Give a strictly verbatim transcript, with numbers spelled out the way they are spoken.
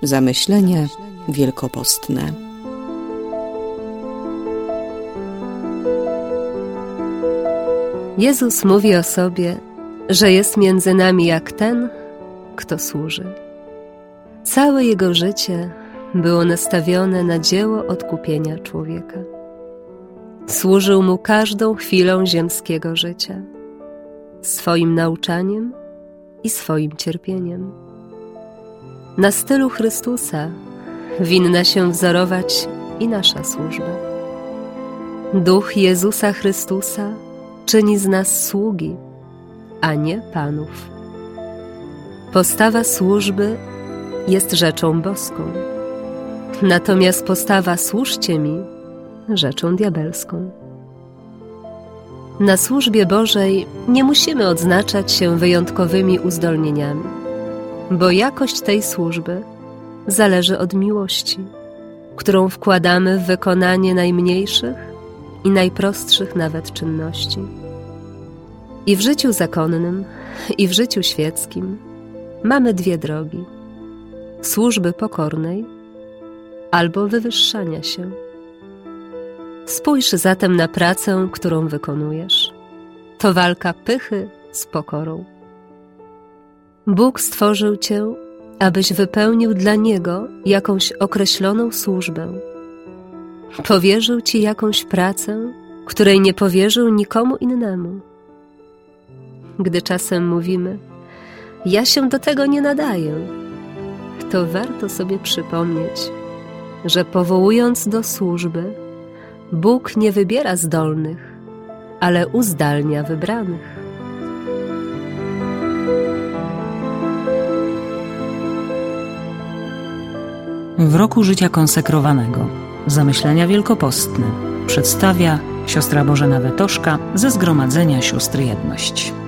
Zamyślenia wielkopostne. Jezus mówi o sobie, że jest między nami jak ten, kto służy. Całe Jego życie było nastawione na dzieło odkupienia człowieka. Służył Mu każdą chwilą ziemskiego życia, swoim nauczaniem i swoim cierpieniem. Na stylu Chrystusa winna się wzorować i nasza służba. Duch Jezusa Chrystusa czyni z nas sługi, a nie panów. Postawa służby jest rzeczą boską, natomiast postawa służcie mi rzeczą diabelską. Na służbie Bożej nie musimy odznaczać się wyjątkowymi uzdolnieniami, bo jakość tej służby zależy od miłości, którą wkładamy w wykonanie najmniejszych i najprostszych nawet czynności. I w życiu zakonnym, i w życiu świeckim mamy dwie drogi: służby pokornej albo wywyższania się. Spójrz zatem na pracę, którą wykonujesz. To walka pychy z pokorą. Bóg stworzył cię, abyś wypełnił dla Niego jakąś określoną służbę. Powierzył ci jakąś pracę, której nie powierzył nikomu innemu. Gdy czasem mówimy: ja się do tego nie nadaję, to warto sobie przypomnieć, że powołując do służby, Bóg nie wybiera zdolnych, ale uzdalnia wybranych. W roku życia konsekrowanego Zamyślenia wielkopostne przedstawia siostra Bożena Wetoszka ze Zgromadzenia Sióstr Jedność.